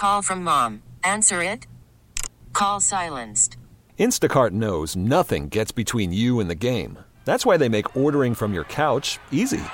Call from mom. Answer it. Call silenced. Instacart knows nothing gets between you and the game. That's why they make ordering from your couch easy.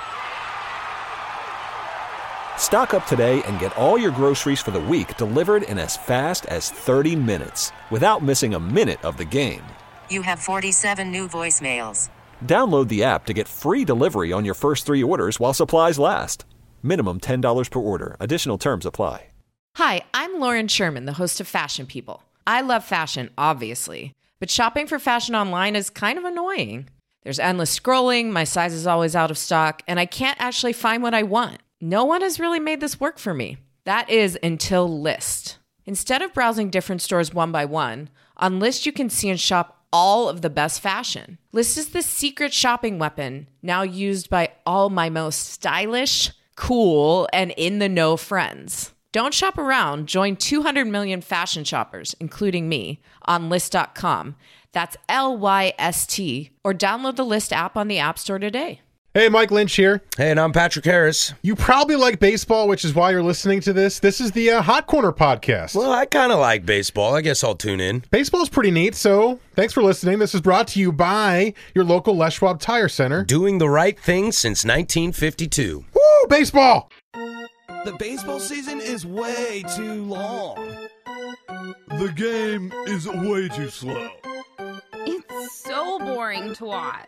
Stock up today and get all your groceries for the week delivered in as fast as 30 minutes without missing a minute of the game. You have 47 new voicemails. Download the app to get free delivery on your first 3 orders while supplies last. Minimum $10 per order. Additional terms apply. Hi, I'm Lauren Sherman, the host of Fashion People. I love fashion, obviously, but shopping for fashion online is kind of annoying. There's endless scrolling, my size is always out of stock, and I can't actually find what I want. No one has really made this work for me. That is until Lyst. Instead of browsing different stores one by one, on Lyst you can see and shop all of the best fashion. Lyst is the secret shopping weapon now used by all my most stylish, cool, and in-the-know friends. Don't shop around. Join 200 million fashion shoppers, including me, on Lyst.com. That's Lyst, or download the Lyst app on the App Store today. Hey, Mike Lynch here. Hey, and I'm Patrick Harris. You probably like baseball, which is why you're listening to this. This is the Hot Corner podcast. Well, I kind of like baseball. I guess I'll tune in. Baseball's pretty neat, so thanks for listening. This is brought to you by your local Les Schwab Tire Center. Doing the right thing since 1952. Woo, baseball! The baseball season is way too long. The game is way too slow. It's so boring to watch.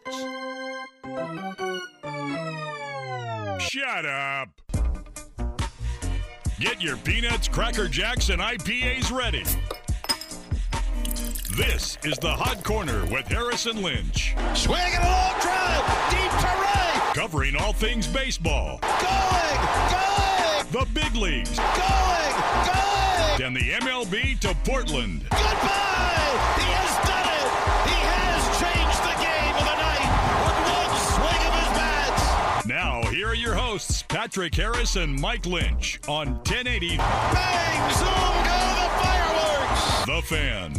Shut up. Get your peanuts, Cracker Jacks, and IPAs ready. This is the Hot Corner with Harrison Lynch. Swinging a long drive, deep to right. Covering all things baseball. Going. The big leagues. Going. And the MLB to Portland. Goodbye. He has done it. He has changed the game of the night with one swing of his bat. Now, here are your hosts, Patrick Harris and Mike Lynch on 1080. Bang, zoom, go the fireworks. The Fan.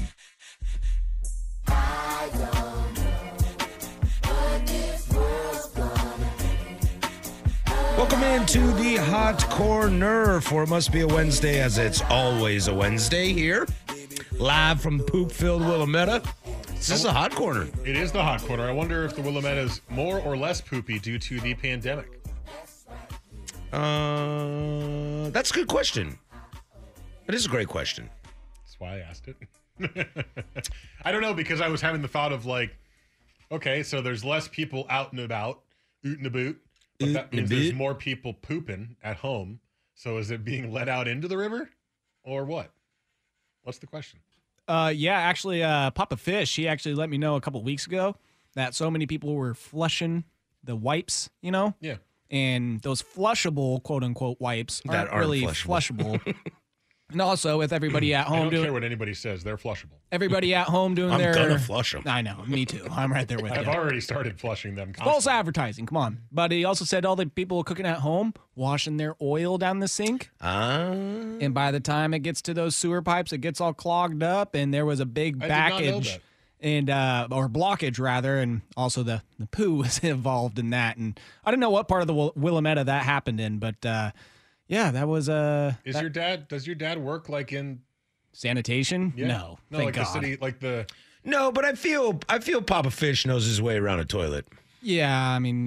Welcome into the Hot Corner for It Must Be a Wednesday, as it's always a Wednesday here. Live from poop-filled Willamette. This is a Hot Corner. It is the Hot Corner. I wonder if the Willamette is more or less poopy due to the pandemic. That's a good question. It is a great question. That's why I asked it. I don't know, because I was having the thought of like, okay, so there's less people out and about, oot and a boot. But that means there's more people pooping at home. So is it being let out into the river or what? What's the question? Actually, Papa Fish, he actually let me know a couple weeks ago that so many people were flushing the wipes, you know? Yeah. And those flushable, quote unquote, wipes aren't really flushable. And also, with everybody at home I don't care what anybody says. They're flushable. Everybody at home doing I'm their... gonna flush them. I know. Me too. I'm right there with you. I've already started flushing them. False advertising. Come on. But he also said all the people cooking at home, washing their oil down the sink. And by the time it gets to those sewer pipes, it gets all clogged up. And there was a big backage and or blockage, rather. And also the poo was involved in that. And I don't know what part of the Willamette that happened in, but... yeah, that was does your dad work like in sanitation? Yeah. No, like God. the city, like the. No, but I feel Papa Fish knows his way around a toilet. Yeah, I mean,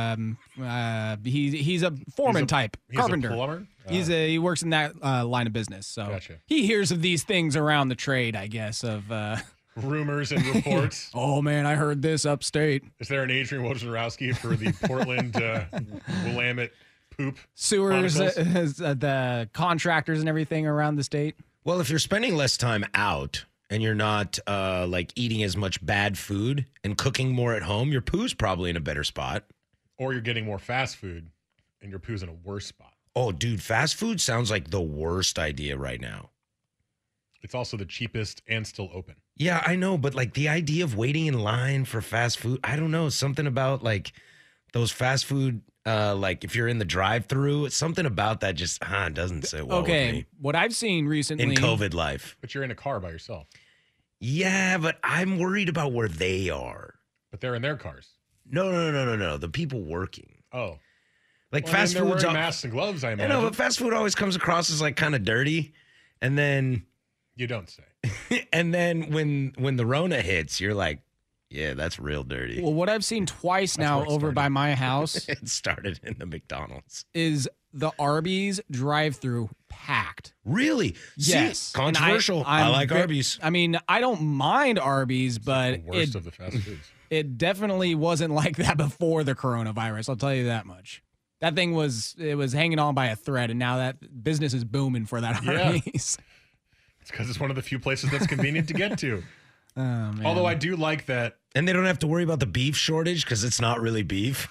he's a foreman type carpenter. He's a plumber. He works in that line of business, so Gotcha. He hears of these things around the trade, I guess. Of rumors and reports. Oh man, I heard this upstate. Is there an Adrian Wojnarowski for the Portland Willamette poop sewers, the contractors and everything around the state? Well, if you're spending less time out and you're not like eating as much bad food and cooking more at home, your poo's probably in a better spot. Or you're getting more fast food and your poo's in a worse spot. Oh, dude, fast food sounds like the worst idea right now. It's also the cheapest and still open. Yeah, I know, but like the idea of waiting in line for fast food, I don't know, something about like those fast food. Like if you're in the drive-through, something about that just doesn't sit well with me. What I've seen recently in COVID life. But you're in a car by yourself. Yeah, but I'm worried about where they are. But they're in their cars. No. The people working. Oh, like well, fast food. They're wearing masks and gloves. I imagine. I know, but fast food always comes across as like kind of dirty. And then you don't say. And then when the Rona hits, you're like, yeah, that's real dirty. Well, what I've seen twice now over by my house, it started in the McDonald's, is the Arby's drive-through packed. Really? Yes. See, controversial. I like Arby's. I mean, I don't mind Arby's, but the worst of the fast foods. It definitely wasn't like that before the coronavirus. I'll tell you that much. That thing was hanging on by a thread, and now that business is booming for that Arby's. It's because it's one of the few places that's convenient to get to. Oh, man. Although I do like that. And they don't have to worry about the beef shortage because it's not really beef.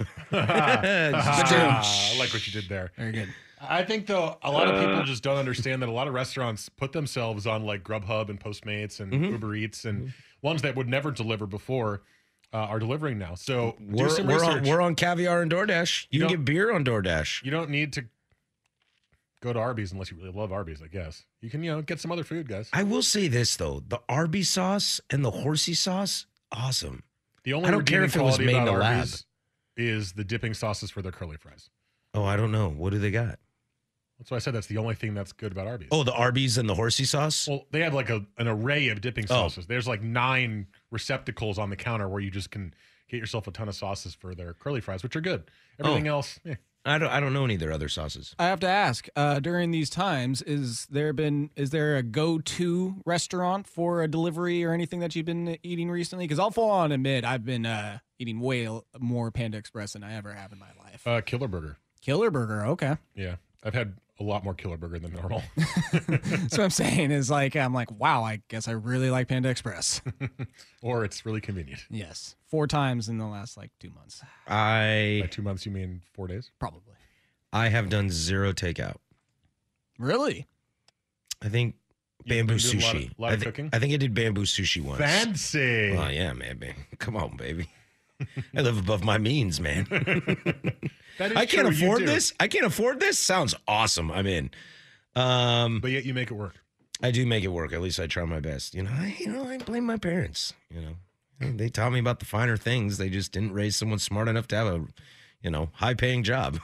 I like what you did there. Very good. I think, though, a lot of people just don't understand that a lot of restaurants put themselves on like Grubhub and Postmates and Uber Eats and ones that would never deliver before are delivering now. So do some research. We're on Caviar and DoorDash. You can get beer on DoorDash. You don't need to go to Arby's unless you really love Arby's, I guess. You can, get some other food, guys. I will say this, though. The Arby's sauce and the horsey sauce, awesome. The only I don't care if it was made in a lab. Arby's is the dipping sauces for their curly fries. Oh, I don't know. What do they got? That's why I said that's the only thing that's good about Arby's. Oh, the Arby's and the horsey sauce? Well, they have like an array of dipping sauces. There's like 9 receptacles on the counter where you just can get yourself a ton of sauces for their curly fries, which are good. Everything else, I don't know any of their other sauces. I have to ask, during these times, is there a go-to restaurant for a delivery or anything that you've been eating recently? Because I'll full on admit I've been eating way more Panda Express than I ever have in my life. Killer Burger. Killer Burger, okay. Yeah, I've had a lot more Killer Burger than normal. That's what I'm saying is I'm like, wow, I guess I really like Panda Express. Or it's really convenient. Yes. 4 times in the last 2 months. By 2 months, you mean 4 days? Probably. I have done 0 takeout. Really? I think bamboo sushi. A lot of cooking? I think I did bamboo sushi once. Fancy. Oh, yeah, man. Come on, baby. I live above my means, man. I can't afford this. I can't afford this. Sounds awesome. I'm in. But yet you make it work. I do make it work. At least I try my best. I blame my parents. They taught me about the finer things. They just didn't raise someone smart enough to have a, high-paying job.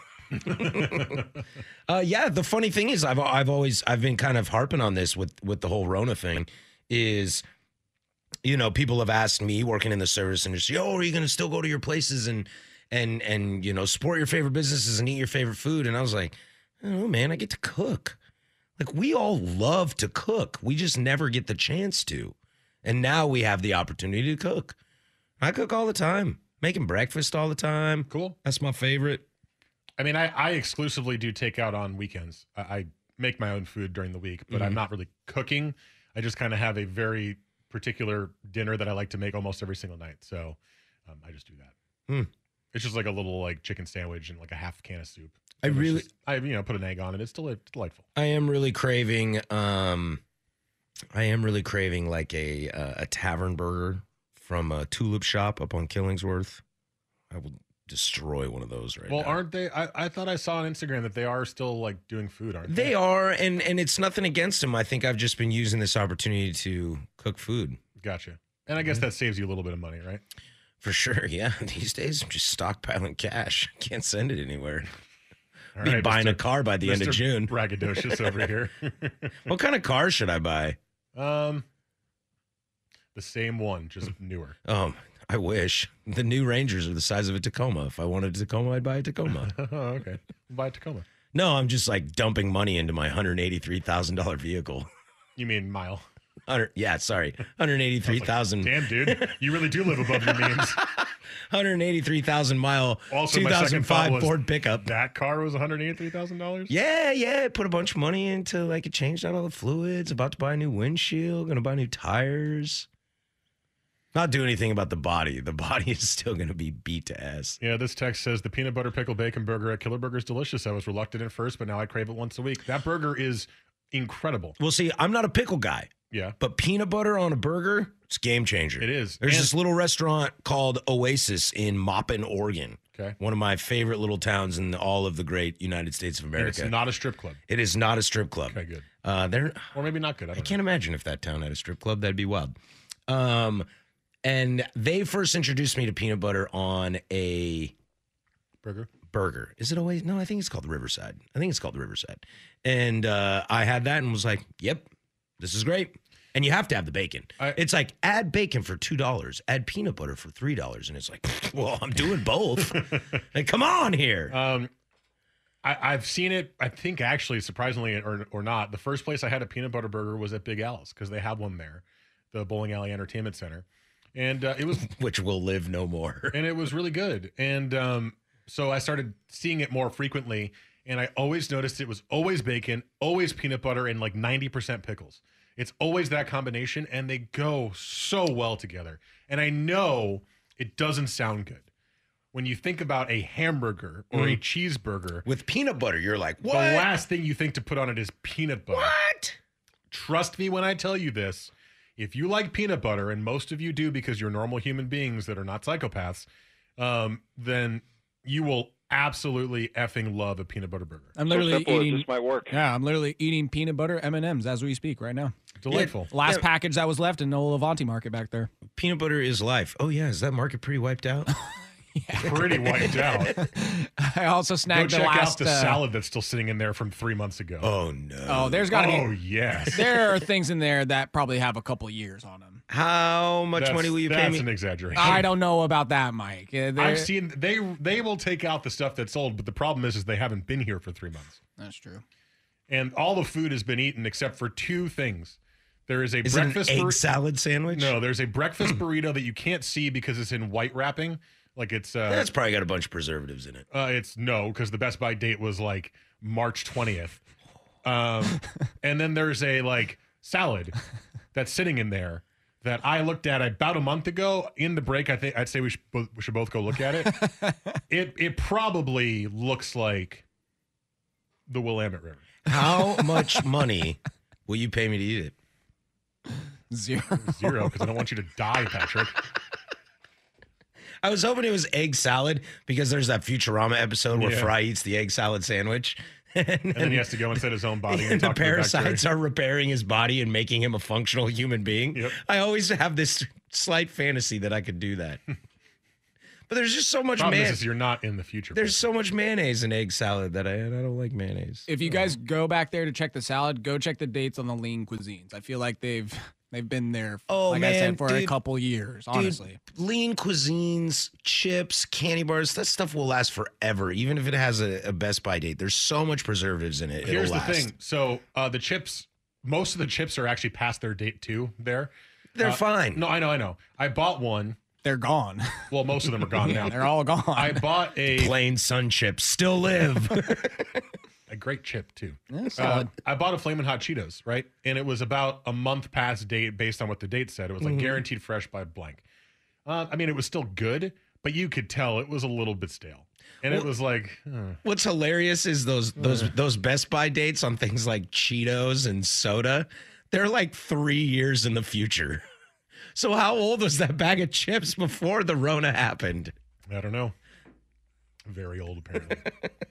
Yeah, the funny thing is, I've been kind of harping on this with the whole Rona thing. Is, people have asked me working in the service industry, are you going to still go to your places and support your favorite businesses and eat your favorite food? And I was like, oh man, I get to cook. Like, we all love to cook. We just never get the chance to. And now we have the opportunity to cook. I cook all the time, making breakfast all the time. Cool. That's my favorite. I mean, I exclusively do takeout on weekends. I make my own food during the week, but I'm not really cooking. I just kind of have a very particular dinner that I like to make almost every single night. So I just do that. It's just like a little chicken sandwich and like a half can of soup. I put an egg on it. It's delightful. I am really craving like a tavern burger from a Tulip Shop up on Killingsworth. I will destroy one of those right now. Well, aren't they? I thought I saw on Instagram that they are still doing food, aren't they? They are, and it's nothing against them. I think I've just been using this opportunity to cook food. Gotcha. And I guess that saves you a little bit of money, right? For sure, yeah. These days, I'm just stockpiling cash. Can't send it anywhere. All right, buying a car by the end of June. Braggadocious over here. What kind of car should I buy? The same one, just newer. I wish. The new Rangers are the size of a Tacoma. If I wanted a Tacoma, I'd buy a Tacoma. Oh, okay. Buy a Tacoma. No, I'm just dumping money into my $183,000 vehicle. You mean mile? 183,000. Damn, dude. You really do live above your means. 183,000 mile also, 2005 Ford pickup. That car was $183,000? Yeah. Put a bunch of money into it changed out all the fluids, about to buy a new windshield, gonna buy new tires. Not do anything about the body. The body is still going to be beat to ass. Yeah, this text says the peanut butter pickle bacon burger at Killer Burger is delicious. I was reluctant at first, but now I crave it once a week. That burger is incredible. Well, see, I'm not a pickle guy. Yeah. But peanut butter on a burger, it's a game changer. It is. There's this little restaurant called Oasis in Maupin, Oregon. Okay. One of my favorite little towns in all of the great United States of America. And it's not a strip club. It is not a strip club. Okay, good. Or maybe not good. I can't imagine if that town had a strip club. That'd be wild. And they first introduced me to peanut butter on a burger. Is it always? No, I think it's called the Riverside. And I had that and was like, yep, This is great. And you have to have the bacon. It's like, add bacon for $2, add peanut butter for $3. And it's like, well, I'm doing both. Like, come on here. I've seen it, I think, actually, surprisingly or not, the first place I had a peanut butter burger was at Big Al's because they have one there, the Bowling Alley Entertainment Center. And it was... Which will live no more. And it was really good. And so I started seeing it more frequently, and I always noticed it was always bacon, always peanut butter, and like 90% pickles. It's always that combination, and they go so well together. And I know it doesn't sound good. When you think about a hamburger or a cheeseburger with peanut butter, you're like, what? The last thing you think to put on it is peanut butter. What? Trust me when I tell you this. If you like peanut butter, and most of you do because you're normal human beings that are not psychopaths, then you will absolutely effing love a peanut butter burger. I'm literally eating. This might work. Yeah, I'm literally eating peanut butter M&Ms as we speak right now. Delightful. Last package that was left in the old Avanti market back there. Peanut butter is life. Oh yeah, is that market pretty wiped out? Pretty wiped out. I also snagged Go the check last out the salad that's still sitting in there from 3 months ago. Oh no. Oh, there's got to be. Oh yes. There are things in there that probably have a couple years on them. How much money will you pay me? That's an exaggeration. I don't know about that, Mike. I've seen they will take out the stuff that's old, but the problem is they haven't been here for 3 months. That's true. And all the food has been eaten except for two things. There is a Is breakfast it an egg salad sandwich? No, there's a breakfast burrito that you can't see because it's in white wrapping. Like it's that's probably got a bunch of preservatives in it. It's no, because the Best By date was like March 20th. And then there's a like salad that's sitting in there that I looked at about a month ago in the break. I'd say we should both go look at it. It probably looks like the Willamette River. How much money will you pay me to eat it? Zero, because I don't want you to die, Patrick. I was hoping it was egg salad because there's that Futurama episode where Fry eats the egg salad sandwich. And then he has to go inside his own body. And the parasites are repairing his body and making him a functional human being. Yep. I always have this slight fantasy that I could do that. But there's just so much mayonnaise. You're not in the future. There's so much mayonnaise in egg salad that I don't like mayonnaise. If you guys go back there to check the salad, go check the dates on the Lean Cuisines. I feel like they've been there, I said, for a couple years, honestly. Lean Cuisines, chips, candy bars, that stuff will last forever, even if it has a Best By date. There's so much preservatives in it. Here's the thing. So the chips, most of the chips are actually past their date too there. They're fine. No, I know. I bought one. They're gone. Well, most of them are gone now. They're all gone. I bought a plain sun chips. Still live. A great chip too. Yeah, solid. I bought a Flamin' Hot Cheetos, right? And it was about a month past date based on what the date said. It was like guaranteed fresh by blank. I mean, it was still good, but you could tell it was a little bit stale. And it was like, what's hilarious is those Best By dates on things like Cheetos and soda. They're like 3 years in the future. So how old was that bag of chips before the Rona happened? I don't know. Very old, apparently.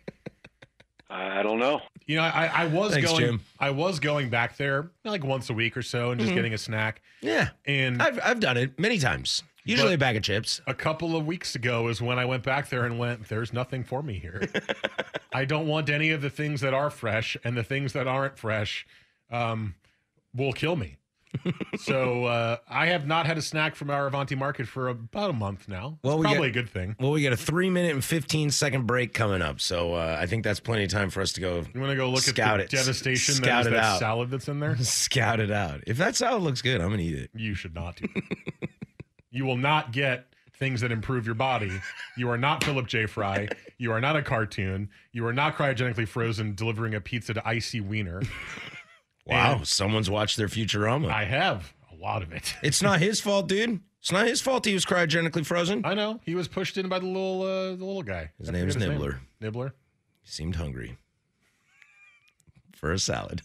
I don't know. You know, I was Thanks, going. Jim. I was going back there like once a week or so and just getting a snack. Yeah, and I've done it many times. Usually a bag of chips. A couple of weeks ago is when I went back there and went, there's nothing for me here. I don't want any of the things that are fresh, and the things that aren't fresh will kill me. So I have not had a snack from our Avanti Market for about a month now. It's probably a good thing. Well, we got a 3-minute and 15-second break coming up, so I think that's plenty of time for us to go. You want to go look at the devastation that is that salad that's in there? Scout it out. If that salad looks good, I'm gonna eat it. You should not do it. You will not get things that improve your body. You are not Philip J. Fry. You are not a cartoon. You are not cryogenically frozen delivering a pizza to Icy Wiener. Wow, someone's watched their Futurama. I have a lot of it. It's not his fault, dude. It's not his fault he was cryogenically frozen. I know. He was pushed in by the little guy. His name's Nibbler. Nibbler. He seemed hungry for a salad.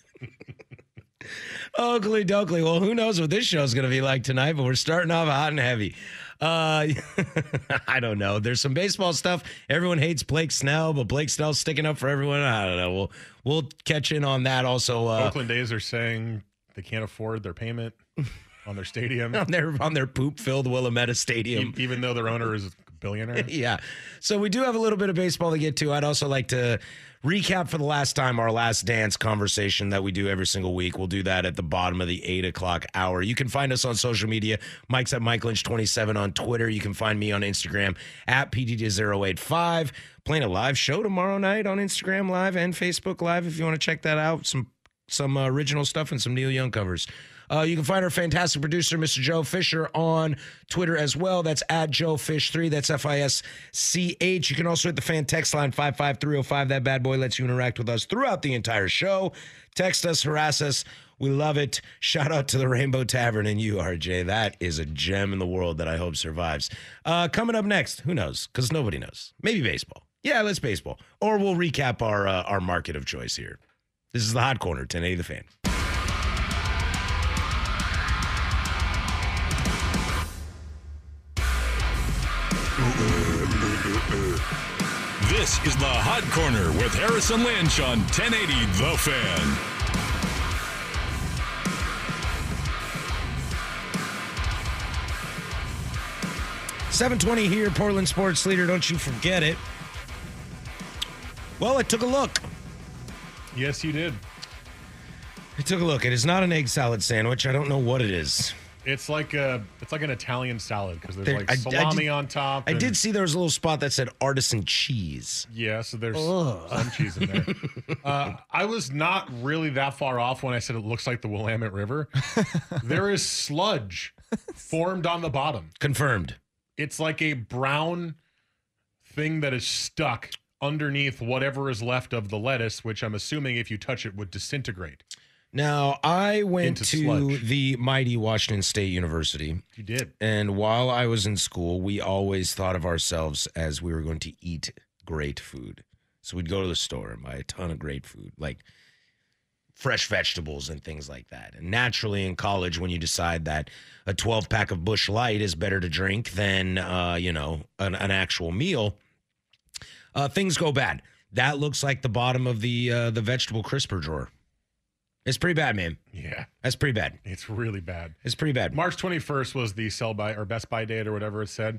Oakley dokley. Well, who knows what this show's going to be like tonight, but we're starting off hot and heavy. I don't know. There's some baseball stuff. Everyone hates Blake Snell, but Blake Snell's sticking up for everyone. I don't know. We'll catch in on that also. Oakland A's are saying they can't afford their payment on their stadium. on their poop-filled Willamette Stadium. Even though their owner is billionaire. Yeah. So we do have a little bit of baseball to get to. I'd also like to recap for the last time our Last Dance conversation that we do every single week. We'll do that at the bottom of the 8 o'clock hour. You can find us on social media. Mike's at Mike Lynch 27 on Twitter. You can find me on Instagram at PDD085. Playing a live show tomorrow night on Instagram Live and Facebook Live if you want to check that out. Some original stuff and some Neil Young covers. You can find our fantastic producer, Mr. Joe Fisher, on Twitter as well. That's at JoeFish3. That's FISCH. You can also hit the fan text line 55305. That bad boy lets you interact with us throughout the entire show. Text us, harass us. We love it. Shout out to the Rainbow Tavern and you, RJ. That is a gem in the world that I hope survives. Coming up next, who knows? Because nobody knows. Maybe baseball. Yeah, let's baseball. Or we'll recap our market of choice here. This is the Hot Corner, 1080 The Fan. This is the Hot Corner with Harrison Lynch on 1080 The Fan. .720 here, Portland sports leader. Don't you forget it. Well, I took a look. Yes, you did. I took a look. It is not an egg salad sandwich. I don't know what it is. It's like an Italian salad because there's like salami on top. I did see there was a little spot that said artisan cheese. Yeah, so there's some cheese in there. I was not really that far off when I said it looks like the Willamette River. There is sludge formed on the bottom. Confirmed. It's like a brown thing that is stuck underneath whatever is left of the lettuce, which I'm assuming if you touch it would disintegrate. Now, I went to sludge. the mighty Washington State University. You did. And while I was in school, we always thought of ourselves as we were going to eat great food. So we'd go to the store and buy a ton of great food, like fresh vegetables and things like that. And naturally in college, when you decide that a 12-pack of Busch Light is better to drink than, an actual meal, things go bad. That looks like the bottom of the vegetable crisper drawer. It's pretty bad, man. Yeah. That's pretty bad. It's really bad. It's pretty bad. March 21st was the sell by or Best Buy date or whatever it said.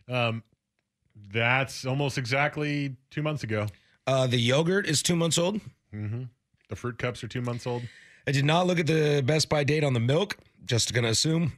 That's almost exactly 2 months ago. The yogurt is 2 months old. Mm-hmm. The fruit cups are 2 months old. I did not look at the Best Buy date on the milk. Just going to assume.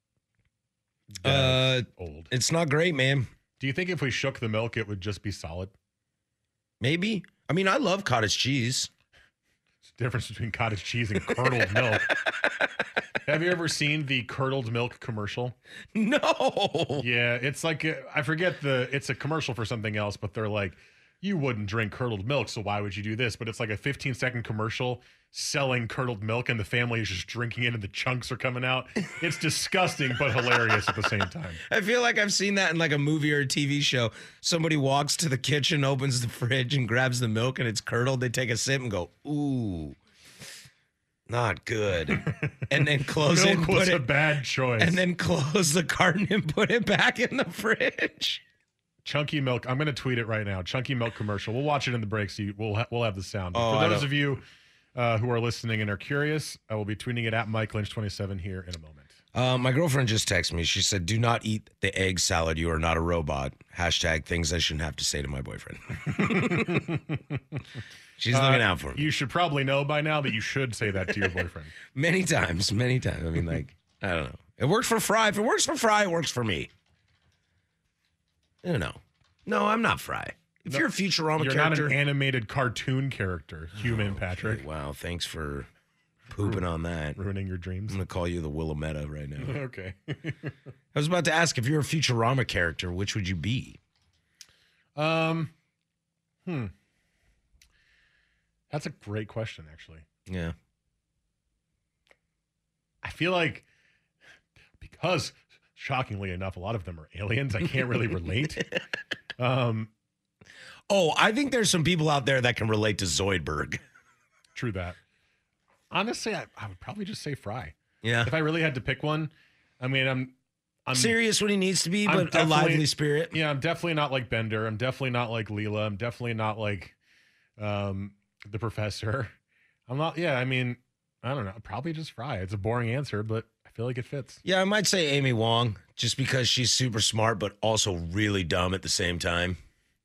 Old. It's not great, man. Do you think if we shook the milk, it would just be solid? Maybe. I mean, I love cottage cheese. It's the difference between cottage cheese and curdled milk. Have you ever seen the curdled milk commercial? No. Yeah, it's like, it's a commercial for something else, but they're like, you wouldn't drink curdled milk, so why would you do this? But it's like a 15-second commercial selling curdled milk, and the family is just drinking it, and the chunks are coming out. It's disgusting, but hilarious at the same time. I feel like I've seen that in like a movie or a TV show. Somebody walks to the kitchen, opens the fridge, and grabs the milk, and it's curdled. They take a sip and go, ooh, not good. And then close it and Milk was put a it, bad choice. and then close the carton and put it back in the fridge. Chunky milk. I'm going to tweet it right now. Chunky milk commercial. We'll watch it in the break, so we'll have the sound. But for those of you who are listening and are curious, I will be tweeting it at Mike Lynch 27 here in a moment. My girlfriend just texted me. She said, "Do not eat the egg salad. You are not a robot." # things I shouldn't have to say to my boyfriend. She's looking out for me. You should probably know by now that you should say that to your boyfriend. Many times. I mean, like, I don't know. It works for Fry. If it works for Fry, it works for me. I don't know. No, I'm not Fry. If you're a Futurama you're character. You're not an animated cartoon character, human, Patrick. Okay, wow, thanks for pooping on that. Ruining your dreams. I'm going to call you the Willamette right now. Okay. I was about to ask, if you're a Futurama character, which would you be? That's a great question, actually. Yeah. I feel like because, shockingly enough, a lot of them are aliens, I can't really relate. I think there's some people out there that can relate to Zoidberg. True that. Honestly, I would probably just say Fry. Yeah. If I really had to pick one, I mean, I'm serious when he needs to be, but a lively spirit. Yeah, I'm definitely not like Bender. I'm definitely not like Leela. I'm definitely not like the Professor. I'm not. Yeah, I mean, I don't know. Probably just Fry. It's a boring answer, but I feel like it fits. Yeah, I might say Amy Wong, just because she's super smart, but also really dumb at the same time.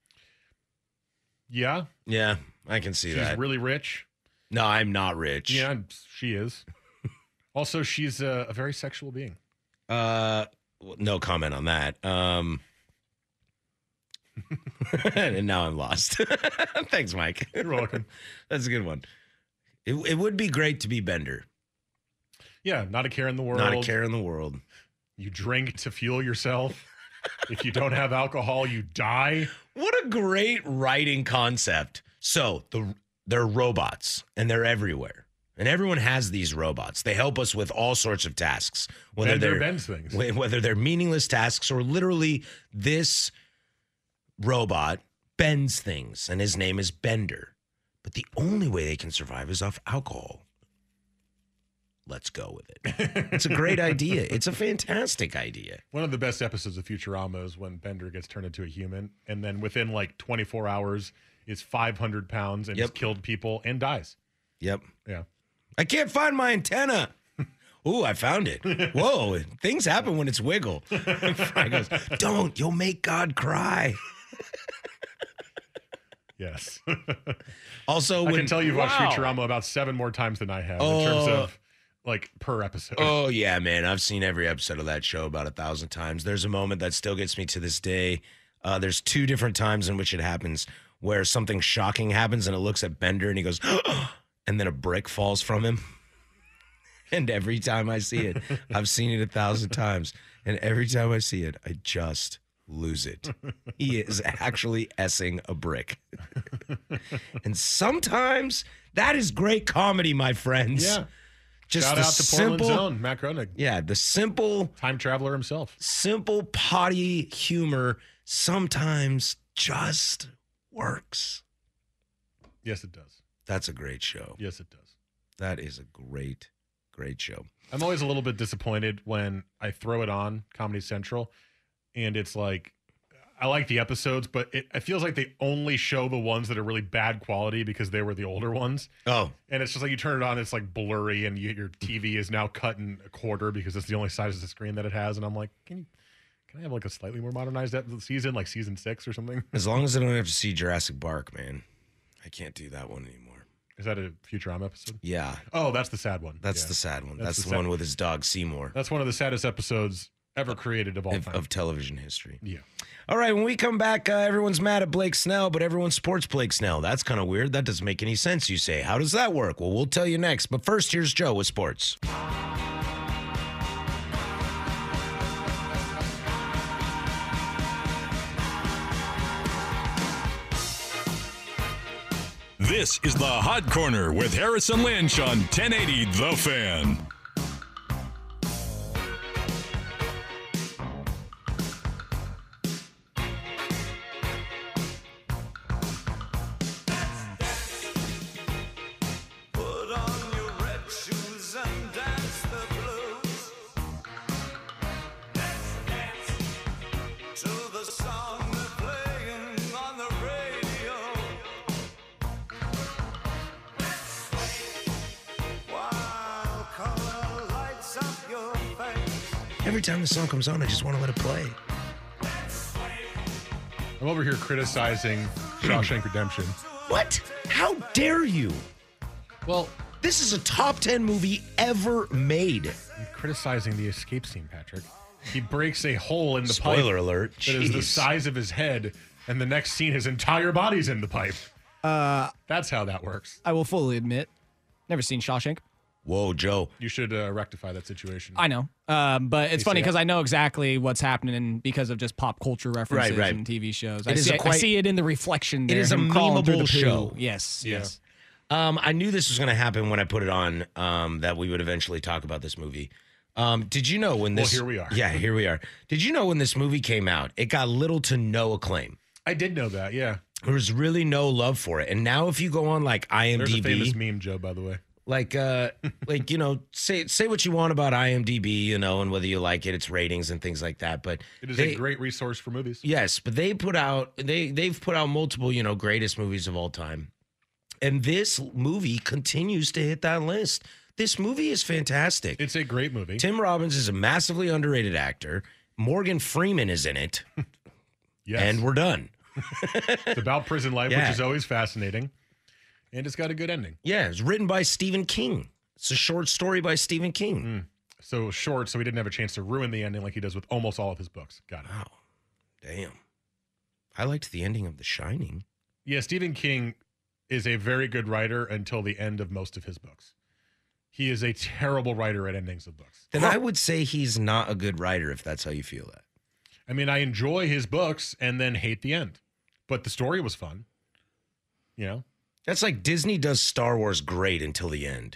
Yeah? Yeah, I can see that. She's really rich. No, I'm not rich. Yeah, she is. Also, she's a very sexual being. No comment on that. And now I'm lost. Thanks, Mike. You're welcome. That's a good one. It would be great to be Bender. Yeah, not a care in the world. Not a care in the world. You drink to fuel yourself. If you don't have alcohol, you die. What a great writing concept. So they're robots, and they're everywhere. And everyone has these robots. They help us with all sorts of tasks. Bender bends things. Whether they're meaningless tasks or literally this robot bends things, and his name is Bender. But the only way they can survive is off alcohol. Let's go with it. It's a great idea. It's a fantastic idea. One of the best episodes of Futurama is when Bender gets turned into a human, and then within like 24 hours is 500 pounds and has killed people and dies. Yep. Yeah. I can't find my antenna. Ooh, I found it. Whoa, things happen when it's wiggle. Fry goes, don't, you'll make God cry. Yes. Also, I can tell you've watched Futurama about 7 more times than I have in terms of like per episode. Oh, yeah, man. I've seen every episode of that show about 1,000 times. There's a moment that still gets me to this day. There's 2 different times in which it happens where something shocking happens and it looks at Bender and he goes, and then a brick falls from him. And every time I see it, I've seen it 1,000 times. And every time I see it, I just lose it. He is actually S-ing a brick. And sometimes that is great comedy, my friends. Yeah. Just shout out to Portland's own, Matt Groening. Yeah, the simple time traveler himself. Simple potty humor sometimes just works. Yes, it does. That's a great show. Yes, it does. That is a great show. I'm always a little bit disappointed when I throw it on Comedy Central and it's like, I like the episodes, but it feels like they only show the ones that are really bad quality because they were the older ones. Oh. And it's just like you turn it on, it's like blurry, and your TV is now cut in a quarter because it's the only size of the screen that it has. And I'm like, can I have like a slightly more modernized season, like season 6 or something? As long as I don't have to see Jurassic Park, man. I can't do that one anymore. Is that a Futurama episode? Yeah. Oh, that's the sad one. That's the sad one. That's the one with his dog, Seymour. That's one of the saddest episodes ever created of all time. Of television history. Yeah. All right, when we come back, everyone's mad at Blake Snell, but everyone supports Blake Snell. That's kind of weird. That doesn't make any sense, you say. How does that work? Well, we'll tell you next. But first, here's Joe with sports. This is the Hot Corner with Harrison Lynch on 1080 The Fan. Every time the song comes on, I just want to let it play. I'm over here criticizing Shawshank Redemption. What? How dare you? Well, this is a top 10 movie ever made. I'm criticizing the escape scene, Patrick. He breaks a hole in the pipe. Spoiler alert. That is the size of his head, and the next scene, his entire body's in the pipe. That's how that works. I will fully admit, never seen Shawshank. Whoa, Joe. You should rectify that situation. I know. But it's funny because I know exactly what's happening because of just pop culture references and TV shows. I see it in the reflection there. It is a memeable show. Yes. I knew this was going to happen when I put it on, that we would eventually talk about this movie. Did you know when this... Well, here we are. Yeah, here we are. Did you know when this movie came out, it got little to no acclaim? I did know that, yeah. There was really no love for it. And now if you go on like IMDb... There's a famous meme, Joe, by the way. Like, say what you want about IMDb, and whether you like it, its ratings and things like that. But it is a great resource for movies. Yes, but they've put out multiple, greatest movies of all time. And this movie continues to hit that list. This movie is fantastic. It's a great movie. Tim Robbins is a massively underrated actor. Morgan Freeman is in it. Yes. And we're done. It's about prison life, which is always fascinating. And it's got a good ending. Yeah, it's written by Stephen King. It's a short story by Stephen King. So short, so he didn't have a chance to ruin the ending like he does with almost all of his books. Got it. Wow. Damn. I liked the ending of The Shining. Yeah, Stephen King is a very good writer until the end of most of his books. He is a terrible writer at endings of books. Then I would say he's not a good writer if that's how you feel that. I mean, I enjoy his books and then hate the end. But the story was fun. You know? That's like Disney does Star Wars great until the end.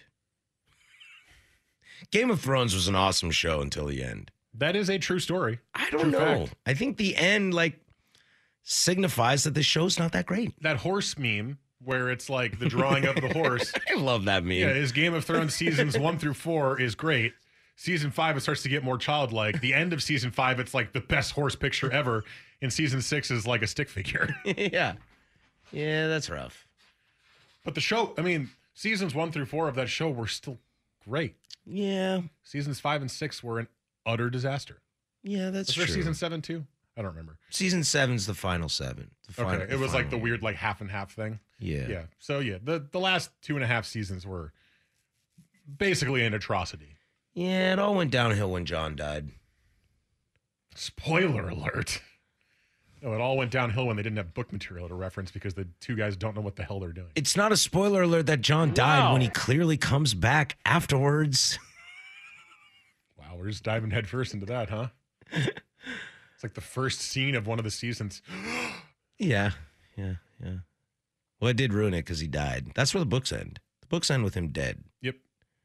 Game of Thrones was an awesome show until the end. That is a true story. I don't know. Fact. I think the end, signifies that the show's not that great. That horse meme where it's like the drawing of the horse. I love that meme. Yeah, his Game of Thrones seasons 1 through 4 is great. Season 5, it starts to get more childlike. The end of season 5, it's like the best horse picture ever. And season 6 is like a stick figure. Yeah. Yeah, that's rough. But the show, I mean, seasons 1 through 4 of that show were still great. Yeah. Seasons 5 and 6 were an utter disaster. Yeah, that's true. Was there season 7 too? I don't remember. Season 7's the final 7. It was like the weird half and half thing. Yeah. Yeah. So yeah, the last 2.5 seasons were basically an atrocity. Yeah, it all went downhill when John died. Spoiler alert. No, it all went downhill when they didn't have book material to reference because the two guys don't know what the hell they're doing. It's not a spoiler alert that John died when he clearly comes back afterwards. Wow, we're just diving headfirst into that, huh? It's like the first scene of one of the seasons. Yeah. Well, it did ruin it because he died. That's where the books end. The books end with him dead. Yep.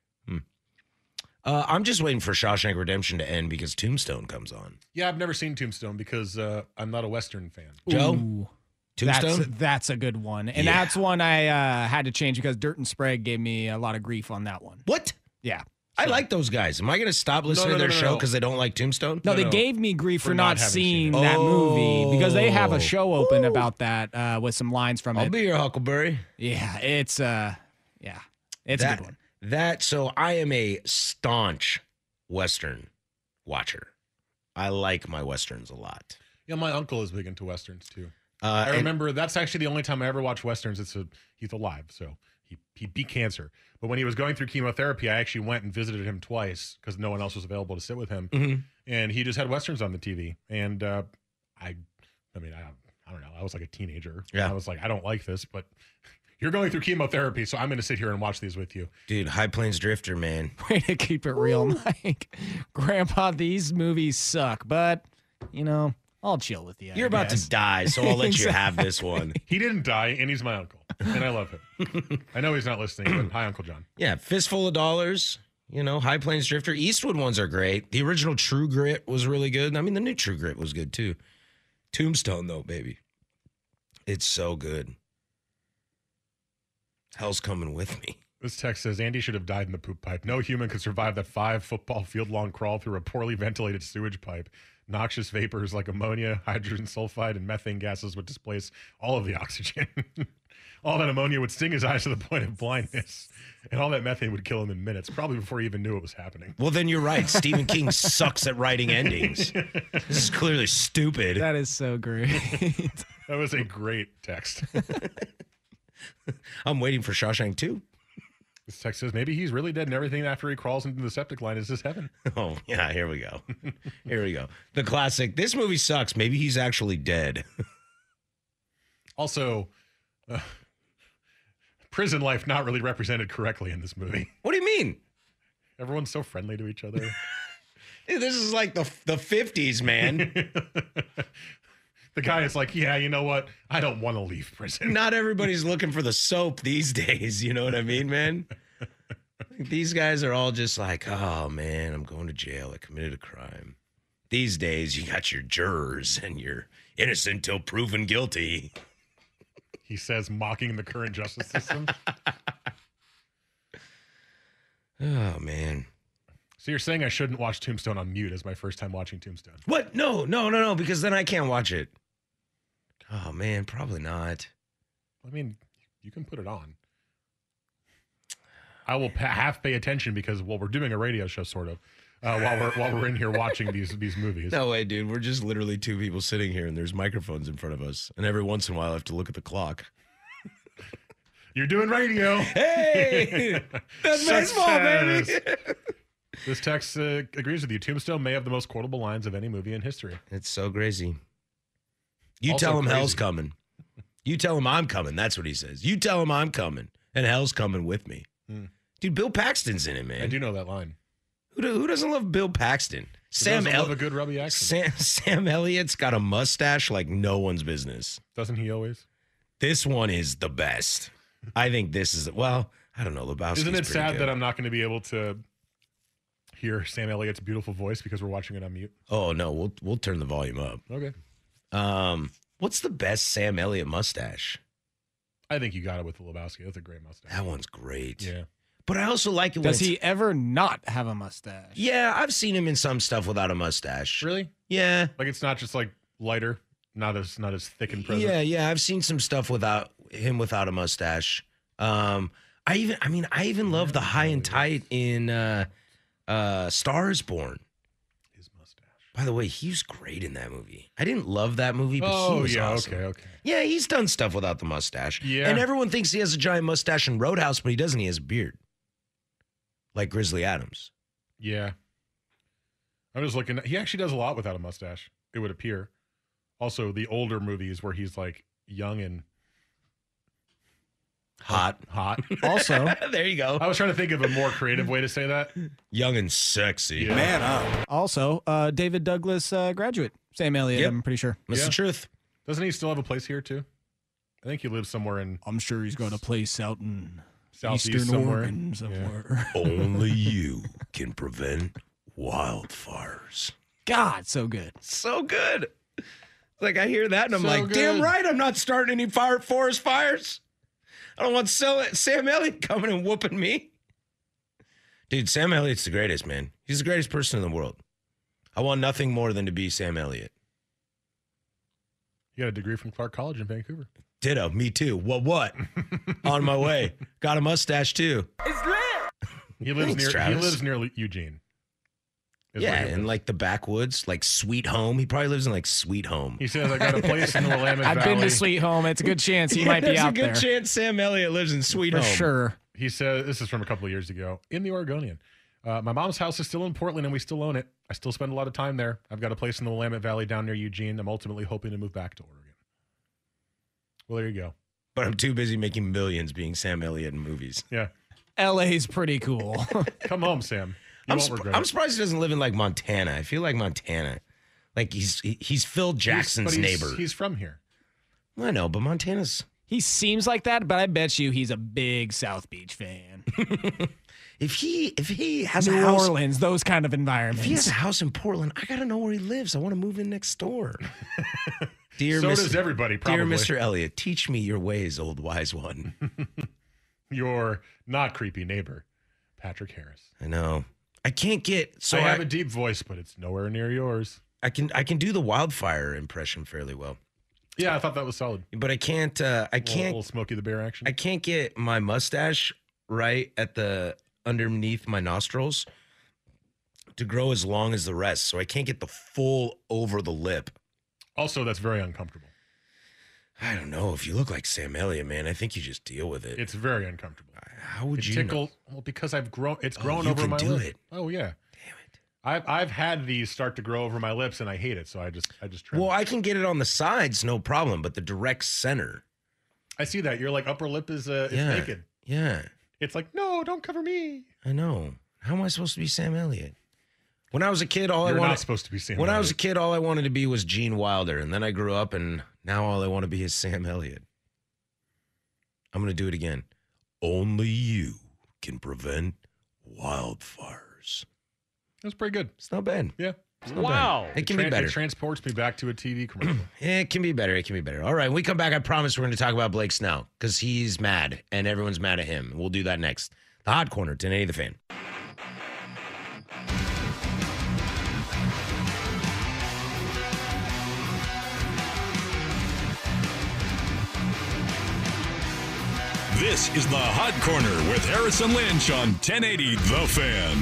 I'm just waiting for Shawshank Redemption to end because Tombstone comes on. Yeah, I've never seen Tombstone because I'm not a Western fan. Joe? Ooh, Tombstone? That's a good one. And that's one I had to change because Dirt and Sprague gave me a lot of grief on that one. What? Yeah. I like those guys. Am I going to stop listening to their show because they don't like Tombstone? No, they gave me grief for not seeing that movie because they have a show open about that with some lines from it. I'll be your Huckleberry. Yeah, it's a good one. So I am a staunch Western watcher. I like my Westerns a lot. Yeah, my uncle is big into Westerns too. I remember that's actually the only time I ever watched Westerns. He's alive, so he beat cancer. But when he was going through chemotherapy, I actually went and visited him twice because no one else was available to sit with him. Mm-hmm. And he just had Westerns on the TV. And I don't know. I was like a teenager. Yeah. I was like, I don't like this, but you're going through chemotherapy, so I'm going to sit here and watch these with you. Dude, High Plains Drifter, man. Way to keep it real, Mike. Grandpa, these movies suck, but, I'll chill with you. You're about to die, so I'll let you have this one. He didn't die, and he's my uncle, and I love him. I know he's not listening, but hi, Uncle John. Yeah, Fistful of Dollars, High Plains Drifter. Eastwood ones are great. The original True Grit was really good. I mean, the new True Grit was good, too. Tombstone, though, baby. It's so good. Hell's coming with me. This text says, Andy should have died in the poop pipe. No human could survive that 5 football field long crawl through a poorly ventilated sewage pipe. Noxious vapors like ammonia, hydrogen sulfide, and methane gases would displace all of the oxygen. All that ammonia would sting his eyes to the point of blindness. And all that methane would kill him in minutes, probably before he even knew it was happening. Well, then you're right. Stephen King sucks at writing endings. This is clearly stupid. That is so great. That was a great text. I'm waiting for Shawshank 2. This text says, maybe he's really dead and everything after he crawls into the septic line is just heaven. Oh, yeah, here we go. Here we go. The classic, this movie sucks. Maybe he's actually dead. Also, prison life not really represented correctly in this movie. What do you mean? Everyone's so friendly to each other. Dude, this is like the 50s, man. The guy is like, yeah, you know what? I don't want to leave prison. Not everybody's looking for the soap these days. You know what I mean, man? These guys are all just like, oh, man, I'm going to jail. I committed a crime. These days, you got your jurors and you're innocent till proven guilty. He says, mocking the current justice system. Oh, man. So you're saying I shouldn't watch Tombstone on mute as my first time watching Tombstone? What? No, because then I can't watch it. Oh, man, probably not. I mean, you can put it on. I will half pay attention because, well, we're doing a radio show, sort of, while we're in here watching these movies. No way, dude. We're just literally two people sitting here, and there's microphones in front of us. And every once in a while, I have to look at the clock. You're doing radio. Hey! That's baseball, baby! This text agrees with you. Tombstone may have the most quotable lines of any movie in history. It's so crazy. You Also tell him crazy. hell's coming. You tell him I'm coming. That's what he says. You tell him I'm coming, and hell's coming with me. Dude, Bill Paxton's in it, man. I do know that line. Who doesn't love Bill Paxton? Sam love a good rubby accent. Sam Elliott's got a mustache like no one's business. Doesn't he always? This one is the best. I think this is, well, I don't know. Lebowski's Isn't it pretty sad good. that I'm not going to be able to hear Sam Elliott's beautiful voice because we're watching it on mute? Oh, no, we'll turn the volume up. Okay. What's the best Sam Elliott mustache? I think you got it with the Lebowski. That's a great mustache. That one's great. Yeah. But I also like it when Does he ever not have a mustache? Yeah, I've seen him in some stuff without a mustache. Really? Yeah. Like it's not just like lighter, not as thick and present. Yeah. I've seen some stuff without a mustache. I even love the high and tight in Stars Born. His mustache. By the way, he was great in that movie. I didn't love that movie, but he was awesome. Okay. Yeah, he's done stuff without the mustache. Yeah. And everyone thinks he has a giant mustache in Roadhouse, but he doesn't. He has a beard. Like Grizzly Adams. Yeah. I'm just looking. He actually does a lot without a mustache, it would appear. Also, the older movies where he's like young and hot. Also, there you go. I was trying to think of a more creative way to say that. Young and sexy. Yeah. Man up. Also, David Douglas graduate. Sam Elliott, Yep. I'm pretty sure. That's the truth. Doesn't he still have a place here too? I think he lives somewhere in I'm sure he's got a place out in Southeast Eastern somewhere. Oregon somewhere. Only you can prevent wildfires. God, so good. So good. Like, I hear that and I'm So like, good. damn right I'm not starting any forest fires. I don't want Sam Elliott coming and whooping me. Dude, Sam Elliott's the greatest, man. He's the greatest person in the world. I want nothing more than to be Sam Elliott. He got a degree from Clark College in Vancouver. Ditto, me too. What? On my way. Got a mustache too. He lives Thanks, near Travis. Eugene. Is Yeah, where he in lives. like the backwoods, like Sweet Home. He probably lives in like Sweet Home. He says I got a place in the Willamette I've Valley. been to Sweet Home. It's a good chance he might be There's out a good there. chance Sam Elliott lives in Sweet For Home. sure. He says this is from a couple of years ago in the Oregonian. My mom's house is still in Portland and we still own it. I still spend a lot of time there. I've got a place in the Willamette Valley down near Eugene. I'm ultimately hoping to move back to Oregon. Well, there you go. But I'm too busy making millions being Sam Elliott in movies. Yeah. LA's pretty cool. Come home, Sam. You I'm, won't regret I'm it. surprised he doesn't live in like Montana. I feel like Montana. Like he's Phil Jackson's But neighbor. He's from here. I know, but Montana's. He seems like that, but I bet you he's a big South Beach fan. If he has New a house, Orleans, those kind of if environments. he has a house in Portland, I gotta know where he lives. I want to move in next door. Dear So Mr. does everybody, probably. Dear Mr. Elliott, teach me your ways, old wise one. Your not creepy neighbor, Patrick Harris. I know. I can't get so I have a deep voice, but it's nowhere near yours. I can do the wildfire impression fairly well. Yeah, I thought that was solid. But I can't A little Smokey the Bear action. I can't get my mustache right at the underneath my nostrils to grow as long as the rest. So I can't get the full over the lip. Also, that's very uncomfortable. I don't know. If you look like Sam Elliott, man, I think you just deal with it. It's very uncomfortable. How would It you tickle. know? Well, because I've grown. It's grown you over can my do lip. it. Oh yeah. Damn it. I've had these start to grow over my lips, and I hate it. So I just trim. Well, it. I can get it on the sides, no problem, but the direct center. I see that your like upper lip is Yeah. naked. Yeah, It's like no, don't cover me. I know. How am I supposed to be Sam Elliott? When I was a kid, all You're I wanted not supposed to be Sam. when I was a Elliott. kid, all I wanted to be was Gene Wilder, and then I grew up, and now all I want to be is Sam Elliott. I'm gonna do it again. Only you can prevent wildfires. That's pretty good. It's not bad. Yeah. It's not bad. It can be better. It transports me back to a TV commercial. It can be better. It can be better. All right. When we come back, I promise we're going to talk about Blake Snell because he's mad and everyone's mad at him. We'll do that next. The Hot Corner, 1080 The Fan. This is the Hot Corner with Harrison Lynch on 1080 The Fan.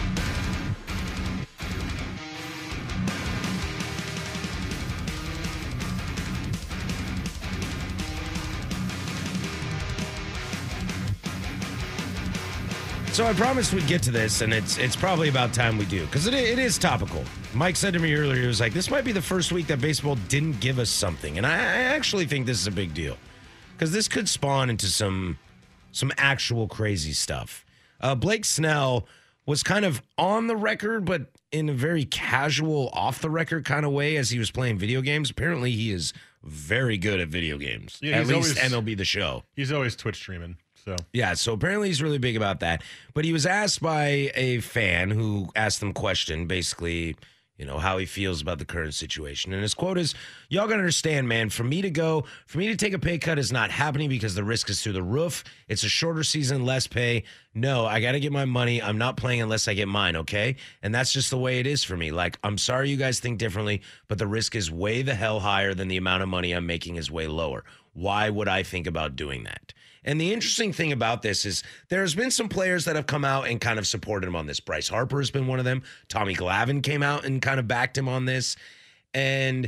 So I promised we'd get to this, and it's probably about time we do, because it is topical. Mike said to me earlier, he was like, this might be the first week that baseball didn't give us something. And I actually think this is a big deal, because this could spawn into some actual crazy stuff. Blake Snell was kind of on the record, but in a very casual, off-the-record kind of way as he was playing video games. Apparently, he is very good at video games. Yeah, at least MLB The Show. He's always Twitch streaming. So apparently he's really big about that. But he was asked by a fan who asked him a question, basically, how he feels about the current situation. And his quote is, y'all gotta understand, man, for me to take a pay cut is not happening because the risk is through the roof. It's a shorter season, less pay. No, I gotta get my money. I'm not playing unless I get mine, okay? And that's just the way it is for me. Like, I'm sorry you guys think differently, but the risk is way the hell higher than the amount of money I'm making is way lower. Why would I think about doing that? And the interesting thing about this is there's been some players that have come out and kind of supported him on this. Bryce Harper has been one of them. Tommy Glavine came out and kind of backed him on this. And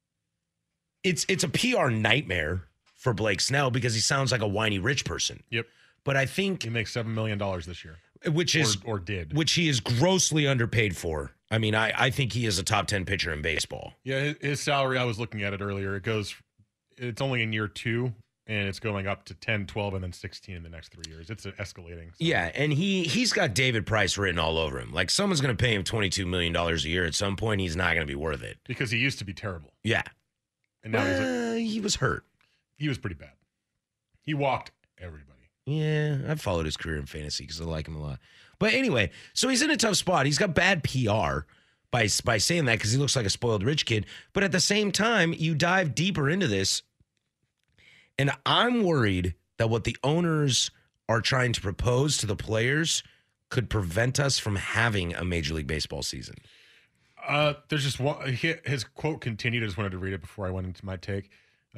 it's a PR nightmare for Blake Snell because he sounds like a whiny rich person. Yep. But I think he makes $7 million this year. Which he is grossly underpaid for. I mean, I think he is a top 10 pitcher in baseball. Yeah, his salary, I was looking at it earlier. It's only in year 2. And it's going up to 10, 12, and then 16 in the next 3 years. It's escalating. So. Yeah, and he's got David Price written all over him. Like, someone's going to pay him $22 million a year. At some point, he's not going to be worth it. Because he used to be terrible. Yeah. And now he was hurt. He was pretty bad. He walked everybody. Yeah, I've followed his career in fantasy because I like him a lot. But anyway, so he's in a tough spot. He's got bad PR by saying that because he looks like a spoiled rich kid. But at the same time, you dive deeper into this, and I'm worried that what the owners are trying to propose to the players could prevent us from having a Major League Baseball season. There's just one. His quote continued. I just wanted to read it before I went into my take.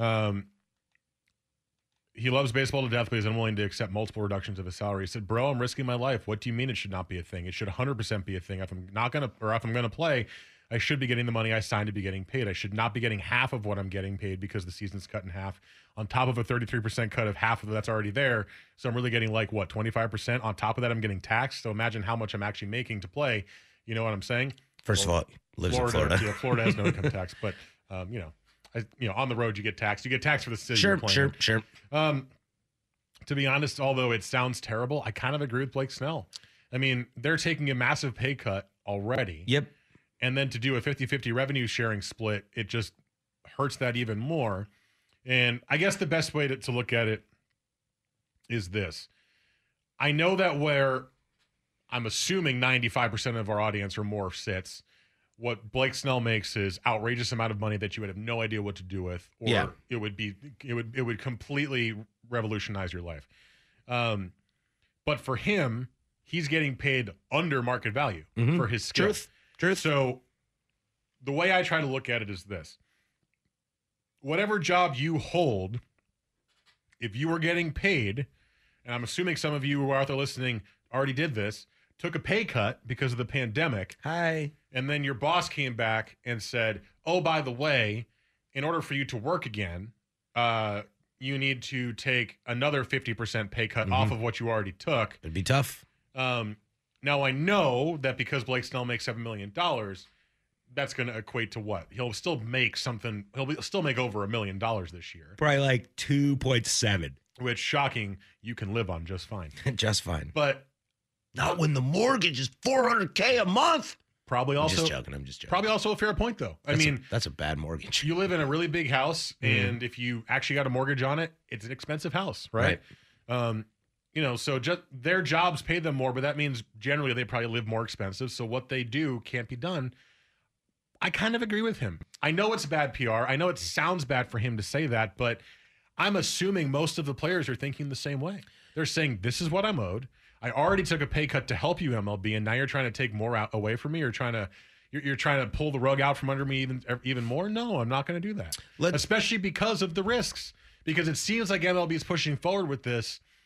He loves baseball to death, but he's unwilling to accept multiple reductions of his salary. He said, "Bro, I'm risking my life. What do you mean it should not be a thing? It should 100% be a thing. If I'm gonna play, I should be getting the money I signed to be getting paid. I should not be getting half of what I'm getting paid because the season's cut in half on top of a 33% cut of half of that's already there. So I'm really getting 25% on top of that. I'm getting taxed. So imagine how much I'm actually making to play. You know what I'm saying? First of all, lives in Florida. Yeah, Florida has no income tax, but on the road you get taxed. You get taxed for the city. Sure. To be honest, although it sounds terrible, I kind of agree with Blake Snell. I mean, they're taking a massive pay cut already. Yep. And then to do a 50-50 revenue sharing split, it just hurts that even more. And I guess the best way to look at it is this. I know that where I'm assuming 95% of our audience or more sits, what Blake Snell makes is outrageous amount of money that you would have no idea what to do with, or it would completely revolutionize your life. But for him, he's getting paid under market value for his skill. Truth. So the way I try to look at it is this. Whatever job you hold, if you were getting paid, and I'm assuming some of you who are out there listening already did this, took a pay cut because of the pandemic. Hi. And then your boss came back and said, oh, by the way, in order for you to work again, you need to take another 50% pay cut off of what you already took. It'd be tough. Now, I know that because Blake Snell makes $7 million, that's going to equate to what? He'll still make something. He'll still make over $1 million this year. Probably like 2.7. Which, shocking, you can live on just fine. Just fine. But not when the mortgage is $400K a month. Probably also. I'm just joking. Probably also a fair point, though. That's a bad mortgage. You live in a really big house, and if you actually got a mortgage on it, it's an expensive house, right? So just their jobs pay them more, but that means generally they probably live more expensive. So what they do can't be done. I kind of agree with him. I know it's bad PR. I know it sounds bad for him to say that, but I'm assuming most of the players are thinking the same way. They're saying, this is what I'm owed. I already took a pay cut to help you, MLB, and now you're trying to take more away from me, or you're trying to pull the rug out from under me even more. No, I'm not going to do that. Especially because of the risks. Because it seems like MLB is pushing forward with this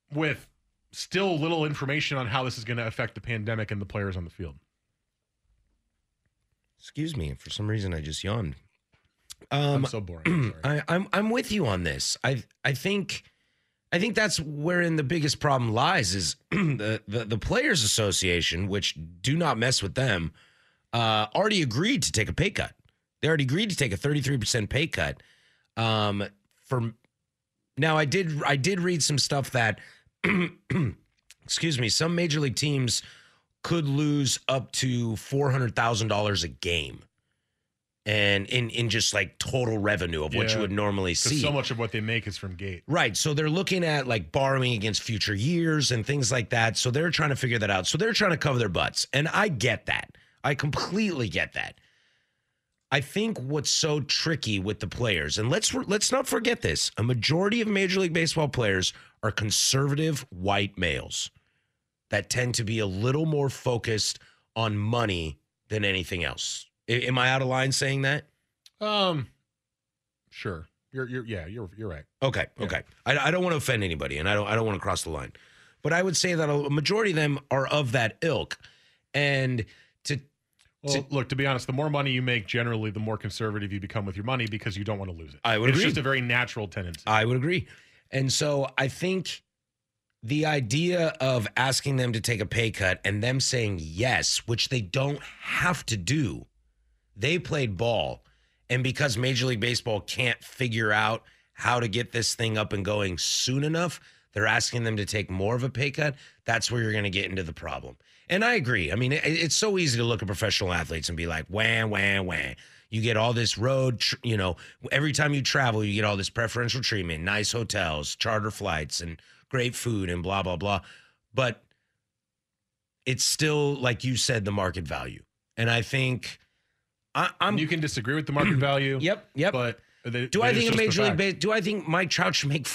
with still little information on how this is going to affect the pandemic and the players on the field. Excuse me. For some reason, I just yawned. I'm so boring. I'm with you on this. I think that's wherein the biggest problem lies is the Players Association, which do not mess with them, already agreed to take a pay cut. They already agreed to take a 33% pay cut. Now I did read some stuff that excuse me, some major league teams could lose up to $400,000 a game. And in just like total revenue of what you would normally see. So much of what they make is from gate. Right. So they're looking at like borrowing against future years and things like that. So they're trying to figure that out. So they're trying to cover their butts. And I get that. I completely get that. I think what's so tricky with the players, and let's not forget this, a majority of Major League Baseball players are conservative white males that tend to be a little more focused on money than anything else. Am I out of line saying that? Sure. You're right. Okay. Yeah. Okay. I don't want to offend anybody, and I don't want to cross the line, but I would say that a majority of them are of that ilk. And look, to be honest, the more money you make, generally, the more conservative you become with your money because you don't want to lose it. I would agree. It's just a very natural tendency. I would agree. And so I think the idea of asking them to take a pay cut and them saying yes, which they don't have to do. They played ball, and because Major League Baseball can't figure out how to get this thing up and going soon enough, they're asking them to take more of a pay cut. That's where you're going to get into the problem. And I agree. I mean, it's so easy to look at professional athletes and be like, wah, wah, wah. You get all this road, every time you travel, you get all this preferential treatment, nice hotels, charter flights, and great food, and blah, blah, blah. But it's still, like you said, the market value. And I think... you can disagree with the market value. Yep. But do I think a Major League do I think Mike Trout should make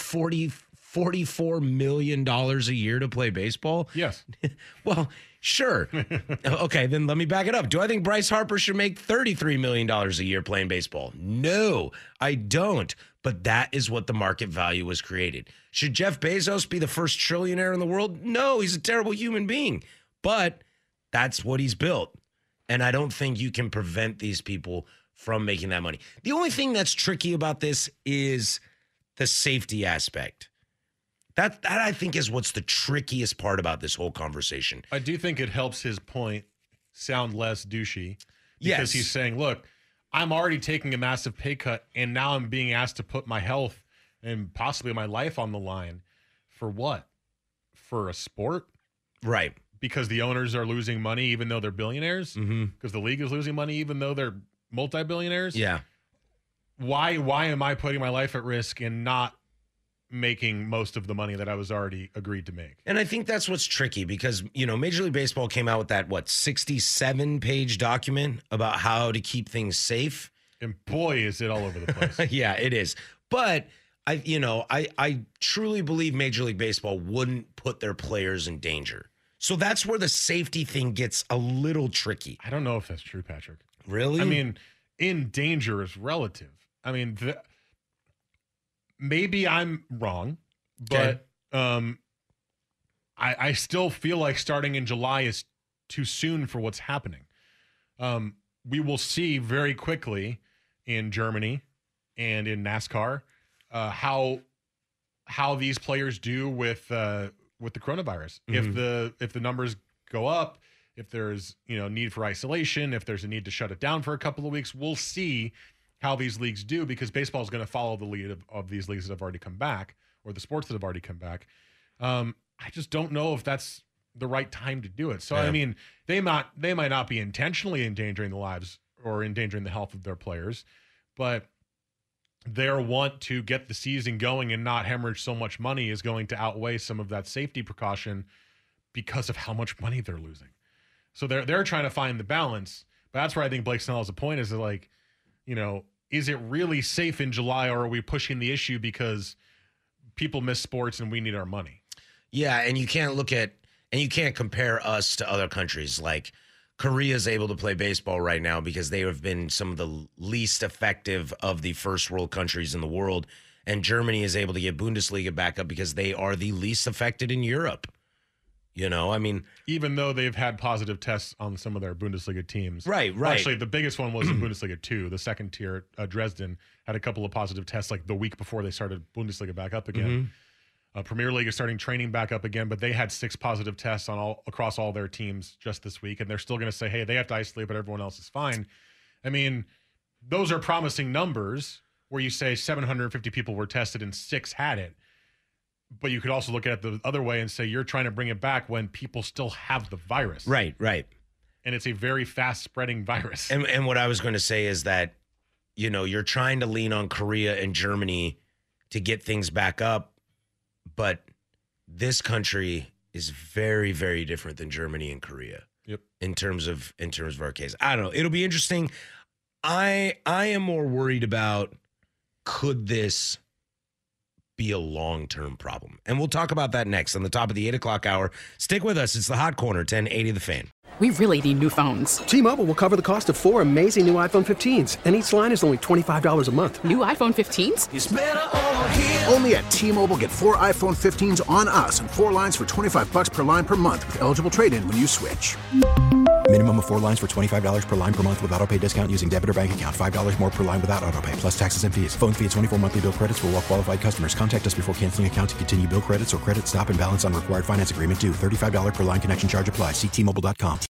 $44 million a year to play baseball? Yes. Well, sure. Okay, then let me back it up. Do I think Bryce Harper should make $33 million a year playing baseball? No, I don't. But that is what the market value was created. Should Jeff Bezos be the first trillionaire in the world? No, he's a terrible human being. But that's what he's built. And I don't think you can prevent these people from making that money. The only thing that's tricky about this is the safety aspect. That I think is what's the trickiest part about this whole conversation. I do think it helps his point sound less douchey. Because he's saying, look, I'm already taking a massive pay cut, and now I'm being asked to put my health and possibly my life on the line. For what? For a sport? Right. Because the owners are losing money even though they're billionaires? Mm-hmm. Because the league is losing money even though they're multi-billionaires? Yeah. Why am I putting my life at risk and not making most of the money that I was already agreed to make? And I think that's what's tricky because, Major League Baseball came out with that, 67-page document about how to keep things safe. And boy, is it all over the place. Yeah, it is. But I truly believe Major League Baseball wouldn't put their players in danger. So that's where the safety thing gets a little tricky. I don't know if that's true, Patrick. Really? I mean, in danger is relative. I mean, maybe I'm wrong, but I still feel like starting in July is too soon for what's happening. We will see very quickly in Germany and in NASCAR how these players do with the coronavirus. Mm-hmm. If the numbers go up, if there's need for isolation, if there's a need to shut it down for a couple of weeks, we'll see how these leagues do because baseball is going to follow the lead of these leagues that have already come back or the sports that have already come back. I just don't know if that's the right time to do it. So, yeah. I mean, they might not be intentionally endangering the lives or endangering the health of their players, but their want to get the season going and not hemorrhage so much money is going to outweigh some of that safety precaution because of how much money they're losing. So they're trying to find the balance. But that's where I think Blake Snell has a point is like, is it really safe in July or are we pushing the issue because people miss sports and we need our money? Yeah, and you can't compare us to other countries. Like Korea is able to play baseball right now because they have been some of the least effective of the first world countries in the world. and Germany is able to get Bundesliga back up because they are the least affected in Europe. You know, I mean, even though they've had positive tests on some of their Bundesliga teams. Right. Actually, the biggest one was in Bundesliga 2. The second tier, Dresden, had a couple of positive tests like the week before they started Bundesliga back up again. Premier League is starting training back up again, but they had 6 positive tests across all their teams just this week, and they're still going to say, hey, they have to isolate, but everyone else is fine. I mean, those are promising numbers where you say 750 people were tested and 6 had it. But you could also look at it the other way and say you're trying to bring it back when people still have the virus. Right. And it's a very fast-spreading virus. And what I was going to say is that, you know, you're trying to lean on Korea and Germany to get things back up, but this country is very, very different than Germany and Korea. Yep. In terms of our case. I don't know. It'll be interesting. I am more worried about, could this be a long-term problem? And we'll talk about that next on the top of the 8 o'clock hour. Stick with us. It's the Hot Corner, 1080 The Fan. We really need new phones. T-Mobile will cover the cost of 4 amazing new iPhone 15s, and each line is only $25 a month. New iPhone 15s? It's better over here. Only at T-Mobile, get 4 iPhone 15s on us and 4 lines for $25 per line per month with eligible trade-in when you switch. Minimum of 4 lines for $25 per line per month with autopay discount using debit or bank account. $5 more per line without autopay, plus taxes and fees. Phone fee at 24 monthly bill credits for well-qualified customers. Contact us before canceling account to continue bill credits or credit stop and balance on required finance agreement due. $35 per line connection charge applies. See T-Mobile.com.